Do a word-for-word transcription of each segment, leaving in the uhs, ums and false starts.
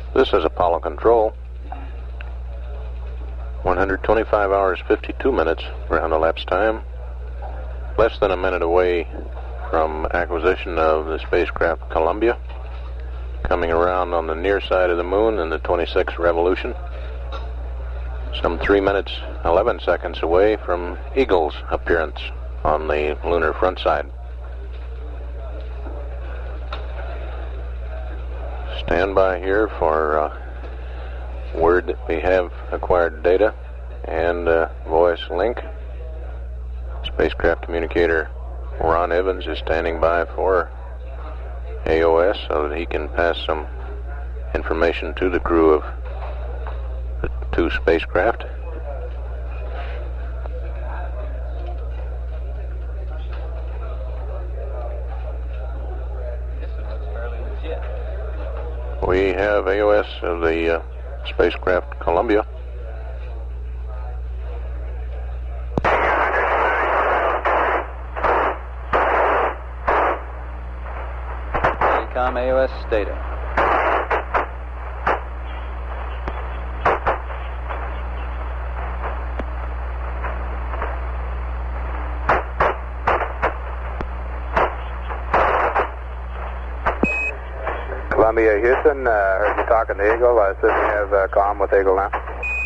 This is Apollo Control. one hundred twenty-five hours, fifty-two minutes ground elapsed time. Less than a minute away from acquisition of the spacecraft Columbia. Coming around on the near side of the moon in the twenty-sixth revolution. Some three minutes, eleven seconds away from Eagle's appearance on the lunar front side. Stand by here for uh, word that we have acquired data and uh, voice link. Spacecraft communicator Ron Evans is standing by for A O S so that he can pass some information to the crew of the two spacecraft. We have A O S of the uh, spacecraft Columbia. Recom A O S data. Columbia, Houston, uh, heard you talking to Eagle. I assume you have uh, comm with Eagle now.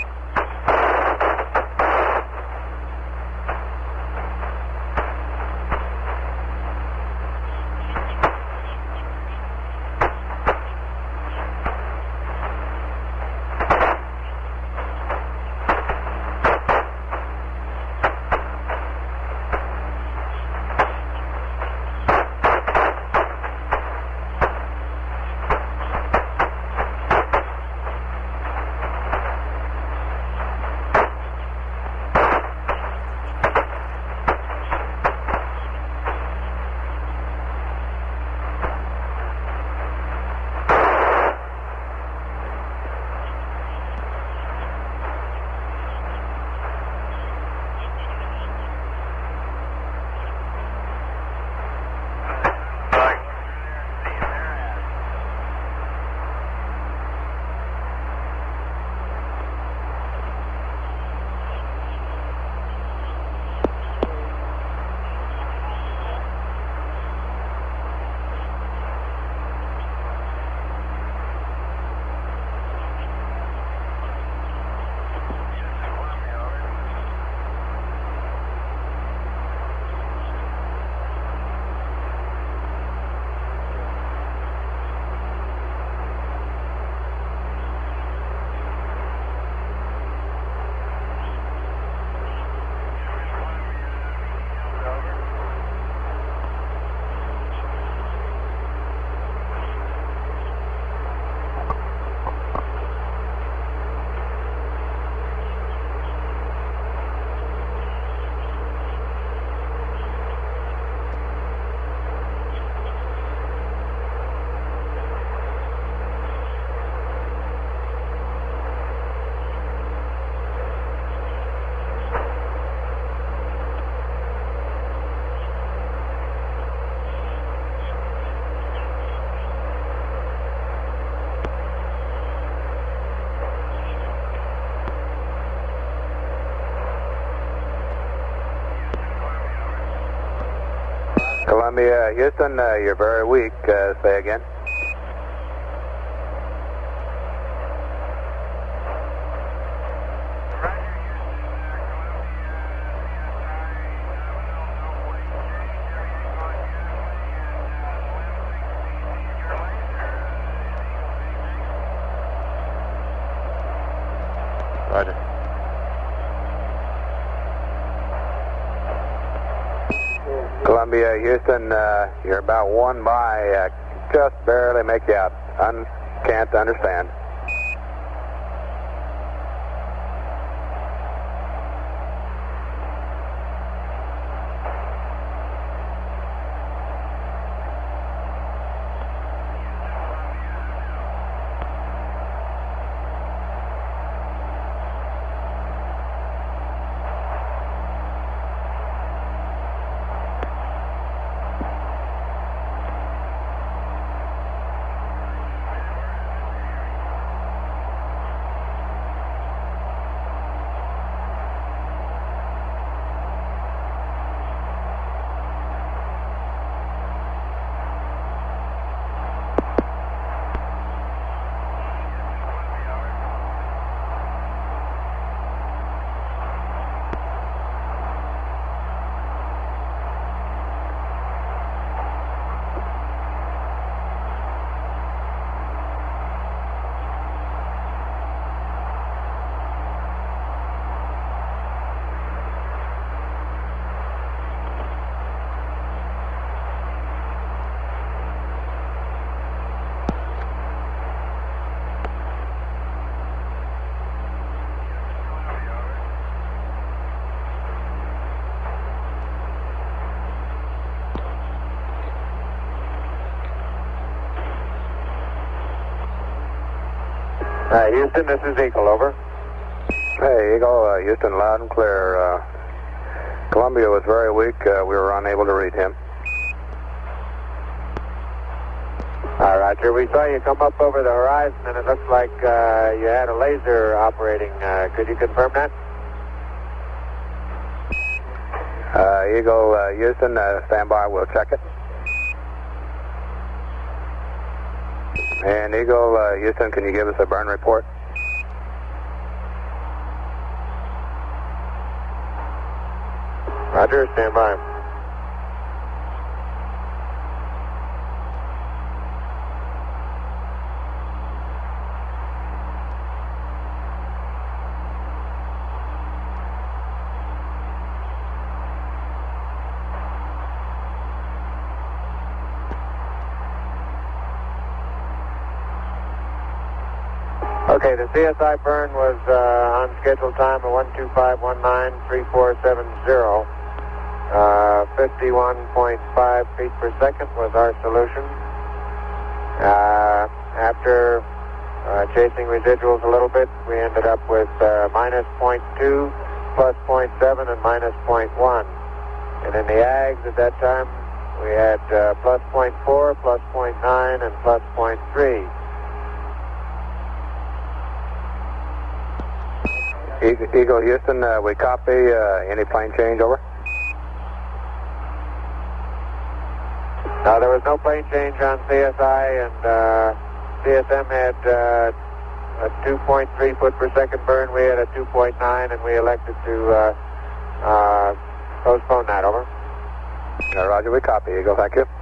Columbia, Houston, uh, you're very weak. Uh, say again. Roger. Columbia, Houston, uh, you're about one by, uh, just barely make you out. Un- can't understand. Uh, Houston, this is Eagle, over. Hey, Eagle, uh, Houston, loud and clear. Uh, Columbia was very weak. Uh, we were unable to read him. All right, Roger. We saw you come up over the horizon, and it looks like uh, you had a laser operating. Uh, could you confirm that? Uh, Eagle, uh, Houston, uh, stand by. We'll check it. And Eagle, uh, Houston, can you give us a burn report? Roger, stand by. Okay, the C S I burn was uh, on scheduled time at one two five one nine three four seven zero. Uh, fifty-one point five feet per second was our solution. Uh, after uh, chasing residuals a little bit, we ended up with uh, minus zero point two, plus zero point seven, and minus zero point one. And in the ags at that time, we had uh, plus zero point four, plus zero point nine, and plus zero point three. Eagle, Houston, uh, we copy. Uh, any plane change, over? No, there was no plane change on C S I, and uh, C S M had uh, a two point three foot per second burn. We had a two point nine, and we elected to uh, uh, postpone that, over. Uh, Roger, we copy. Eagle, thank you.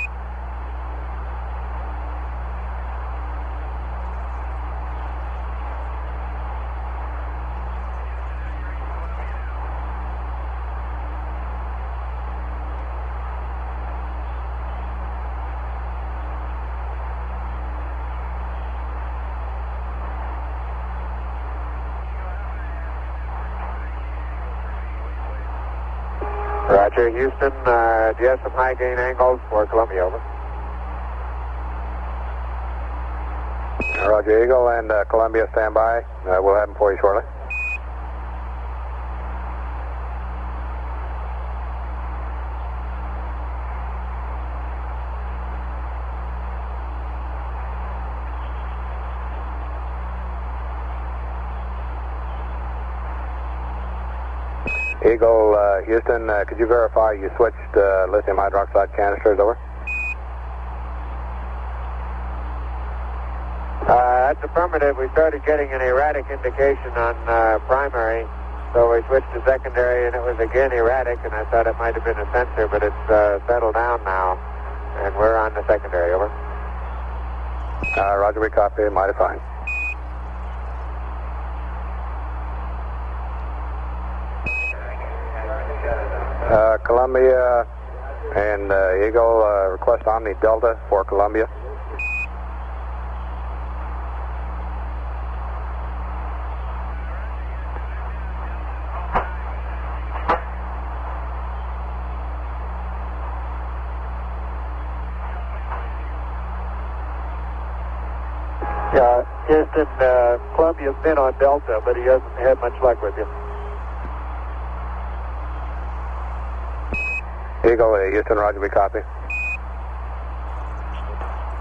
Roger, Houston, uh, do you have some high gain angles for Columbia, over? Roger, Eagle, and uh, Columbia, stand by. Uh, we'll have them for you shortly. Eagle, uh, Houston, uh, could you verify you switched uh, lithium hydroxide canisters, over? Uh, that's affirmative. We started getting an erratic indication on uh, primary, so we switched to secondary, and it was again erratic, and I thought it might have been a sensor, but it's uh, settled down now, and we're on the secondary, over. Uh, Roger, we copy. Mighty fine. Uh, Columbia and uh, Eagle, uh, request Omni Delta for Columbia. Yeah, Houston, uh, Columbia's been on Delta, but he hasn't had much luck with you. Eagle, uh, Houston, Roger, we copy.